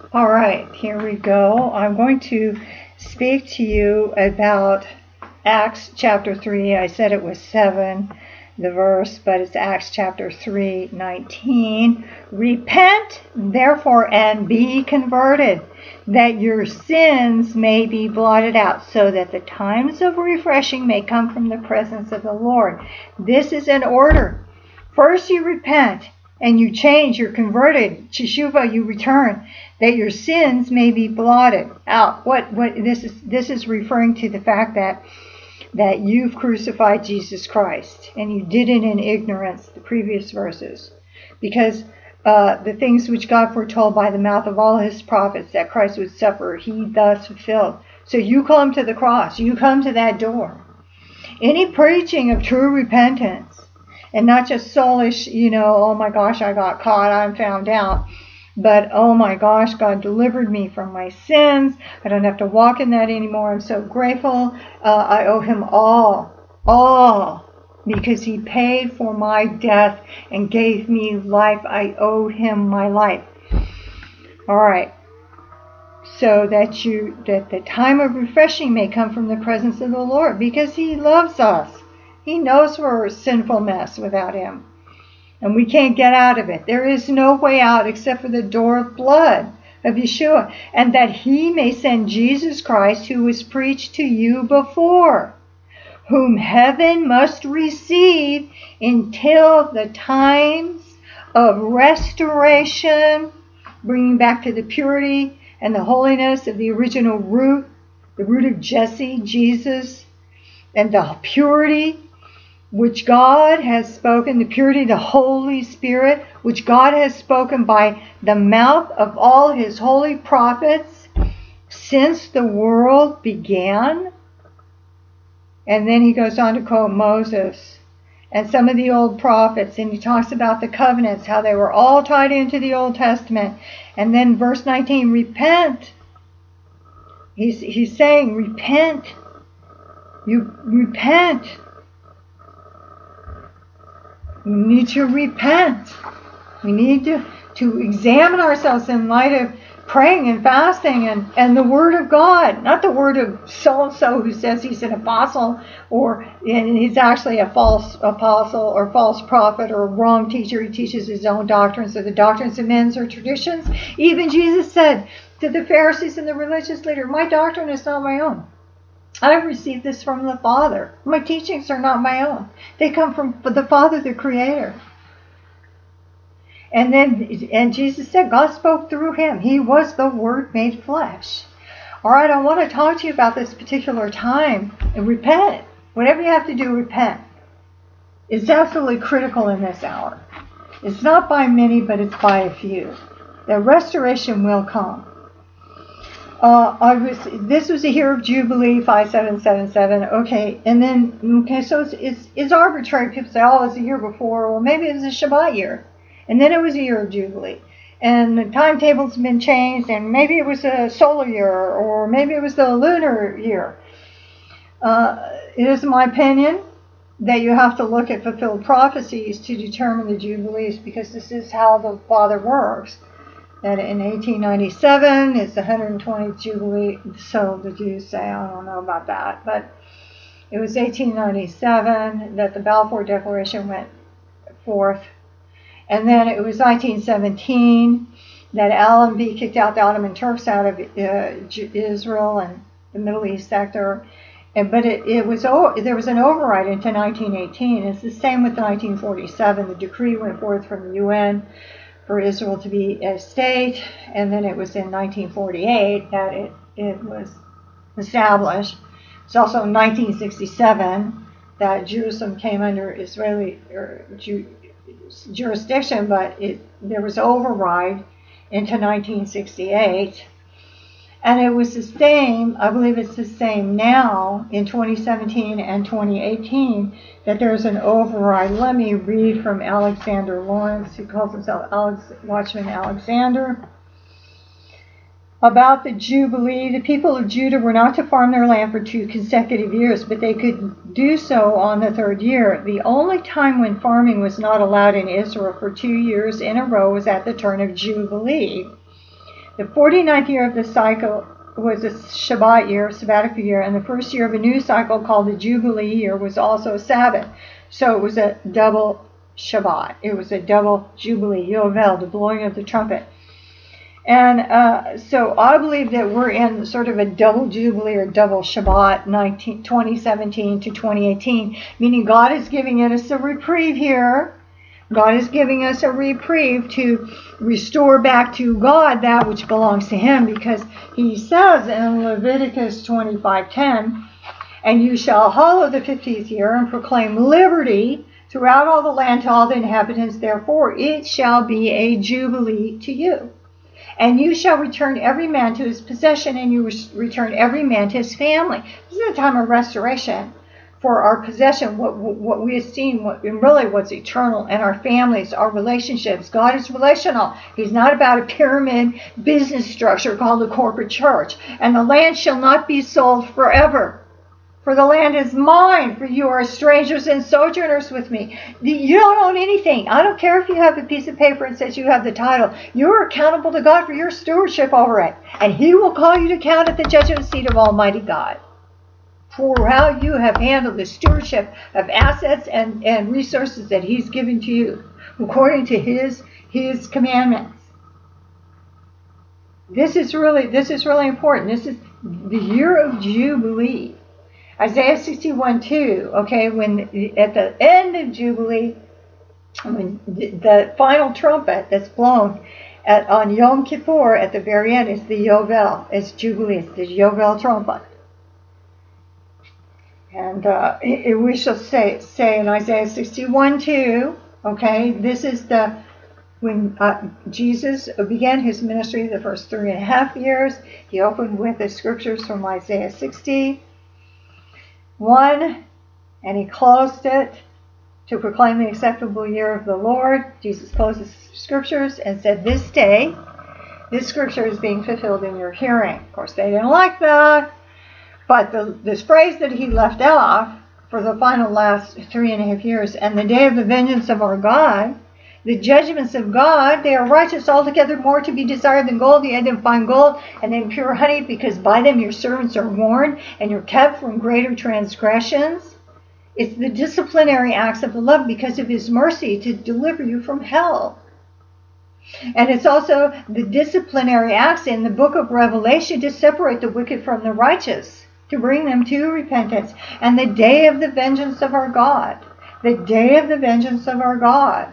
All right, here we go. I'm going to speak to you about Acts chapter 3. I said it was 7, the verse, but it's Acts chapter 3:19. Repent, therefore, and be converted, that your sins may be blotted out, so that the times of refreshing may come from the presence of the Lord. This is an order. First you repent, and you change, you're converted, Teshuvah, you return, that your sins may be blotted out. What this is referring to the fact that you've crucified Jesus Christ, and you did it in ignorance, the previous verses, because the things which God foretold by the mouth of all his prophets that Christ would suffer, he thus fulfilled. So you come to the cross, you come to that door. Any preaching of true repentance, and not just soulish, oh my gosh, I got caught, I'm found out. But, oh my gosh, God delivered me from my sins. I don't have to walk in that anymore. I'm so grateful. I owe him all, because he paid for my death and gave me life. I owe him my life. All right. So that the time of refreshing may come from the presence of the Lord, because he loves us. He knows we're a sinful mess without him. And we can't get out of it. There is no way out except for the door of blood of Yeshua. And that he may send Jesus Christ, who was preached to you before, whom heaven must receive until the times of restoration, bringing back to the purity and the holiness of the original root, the root of Jesse, Jesus, and the purity which God has spoken, the purity of the Holy Spirit, which God has spoken by the mouth of all his holy prophets since the world began. And then he goes on to quote Moses and some of the old prophets, and he talks about the covenants, how they were all tied into the Old Testament. And then verse 19, repent. He's saying, repent. You repent. We need to repent. We need to examine ourselves in light of praying and fasting and the Word of God, not the word of so-and-so who says he's an apostle and he's actually a false apostle or false prophet or a wrong teacher. He teaches his own doctrines or the doctrines of men's or traditions. Even Jesus said to the Pharisees and the religious leader, my doctrine is not my own. I've received this from the Father. My teachings are not my own. They come from the Father, the Creator. And Jesus said, God spoke through him. He was the Word made flesh. All right, I want to talk to you about this particular time. And repent. Whatever you have to do, repent. It's absolutely critical in this hour. It's not by many, but it's by a few. The restoration will come. This was a year of Jubilee, 5777. Okay, and then, so it's arbitrary. People say, oh, it was a year before. Well, maybe it was a Shabbat year. And then it was a year of Jubilee. And the timetables have been changed, and maybe it was a solar year, or maybe it was the lunar year. It is my opinion that you have to look at fulfilled prophecies to determine the Jubilees, because this is how the Father works. That in 1897 is the 120th Jubilee, so the Jews say, I don't know about that, but it was 1897 that the Balfour Declaration went forth, and then it was 1917 that Allenby kicked out the Ottoman Turks out of Israel and the Middle East sector, but there was an override into 1918. It's the same with 1947. The decree went forth from the UN for Israel to be a state, and then it was in 1948 that it was established. It's also in 1967 that Jerusalem came under Israeli jurisdiction, but there was override into 1968. And it was the same, I believe it's the same now in 2017 and 2018, that there's an override. Let me read from Alexander Lawrence, who calls himself Watchman Alexander. About the Jubilee, the people of Judah were not to farm their land for 2 consecutive years, but they could do so on the 3rd year. The only time when farming was not allowed in Israel for 2 years in a row was at the turn of Jubilee. The 49th year of the cycle was a Shabbat year, sabbatical year, and the first year of a new cycle called the Jubilee year was also a Sabbath. So it was a double Shabbat. It was a double Jubilee, Yovel, the blowing of the trumpet. And so I believe that we're in sort of a double Jubilee or double Shabbat 2017 to 2018, meaning God is giving us a reprieve here. God is giving us a reprieve to restore back to God that which belongs to Him, because He says in Leviticus 25:10, "And you shall hallow the 50th year and proclaim liberty throughout all the land to all the inhabitants. Therefore it shall be a jubilee to you. And you shall return every man to his possession, and you return every man to his family." This is a time of restoration for our possession, what we esteem, what's eternal, and our families, our relationships. God is relational. He's not about a pyramid business structure called the corporate church. "And the land shall not be sold forever. For the land is mine, for you are strangers and sojourners with me." You don't own anything. I don't care if you have a piece of paper that says you have the title. You're accountable to God for your stewardship over it. And He will call you to account at the judgment seat of Almighty God for how you have handled the stewardship of assets and resources that He's given to you according to His commandments. This is really important. This is the year of Jubilee. Isaiah 61:2, okay, when at the end of Jubilee, when the final trumpet that's blown on Yom Kippur at the very end is the Yovel, it's Jubilee, it's the Yovel trumpet. And we shall say in Isaiah 61:2, okay, this is when Jesus began His ministry the first 3.5 years. He opened with the scriptures from Isaiah 60. 1, and He closed it to proclaim the acceptable year of the Lord. Jesus closed the scriptures and said, "This day, this scripture is being fulfilled in your hearing." Of course, they didn't like that, but this phrase that He left off for the final last 3.5 years, "And the day of the vengeance of our God, the judgments of God, they are righteous altogether, more to be desired than gold, yea, than fine gold, and than pure honey, because by them your servants are warned, and you're kept from greater transgressions." It's the disciplinary acts of the love because of His mercy to deliver you from hell. And it's also the disciplinary acts in the book of Revelation to separate the wicked from the righteous, to bring them to repentance. And the day of the vengeance of our God. The day of the vengeance of our God.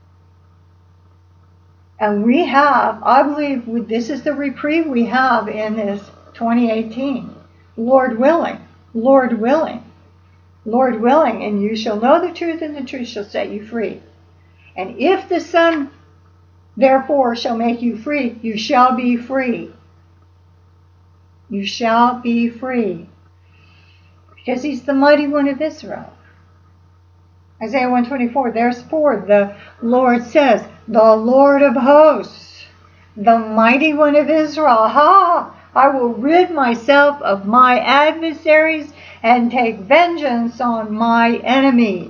And we have, I believe, this is the reprieve we have in this 2018. Lord willing, Lord willing, Lord willing, and you shall know the truth, and the truth shall set you free. And if the Son, therefore, shall make you free, you shall be free. You shall be free. Because He's the mighty one of Israel. Isaiah 124, therefore the Lord says, the Lord of hosts, the mighty one of Israel, I will rid myself of my adversaries and take vengeance on my enemies.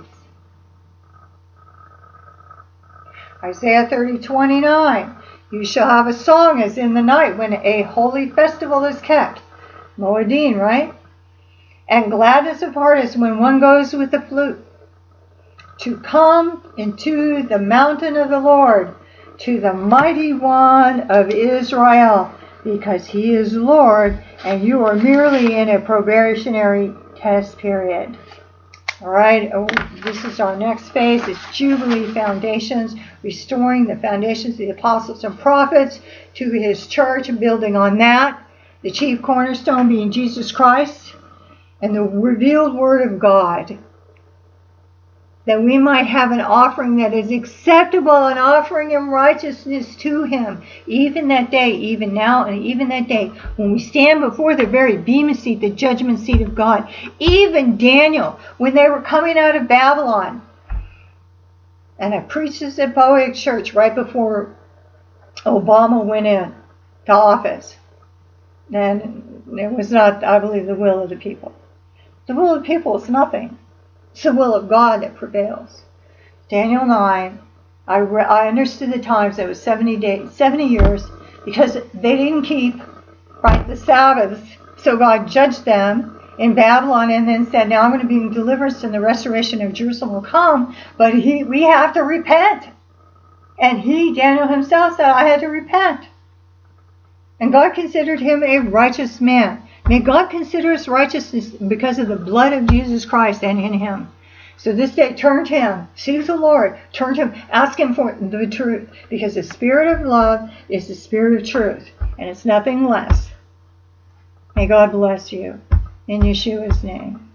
Isaiah 30:29, you shall have a song as in the night when a holy festival is kept. Moedim, right? And gladness of heart is when one goes with the flute. To come into the mountain of the Lord, to the mighty one of Israel, because He is Lord, and you are merely in a probationary test period. All right, this is our next phase. It's Jubilee Foundations, restoring the foundations of the apostles and prophets to His church and building on that. The chief cornerstone being Jesus Christ and the revealed Word of God, that we might have an offering that is acceptable, an offering in righteousness to Him, even that day, even now, and even that day, when we stand before the very bema seat, the judgment seat of God. Even Daniel, when they were coming out of Babylon, and I preached this at Poetic Church right before Obama went in to office, and it was not, I believe, the will of the people. The will of the people is nothing. It's the will of God that prevails. Daniel 9, I understood the times. It was 70 years because they didn't keep the Sabbaths. So God judged them in Babylon and then said, now I'm going to be deliverance and the restoration of Jerusalem will come, but we have to repent. And Daniel himself said, I had to repent. And God considered him a righteous man. May God consider us righteousness because of the blood of Jesus Christ and in him. So this day, turn to him, seek the Lord, turn to him, ask him for the truth, because the spirit of love is the spirit of truth, and it's nothing less. May God bless you in Yeshua's name.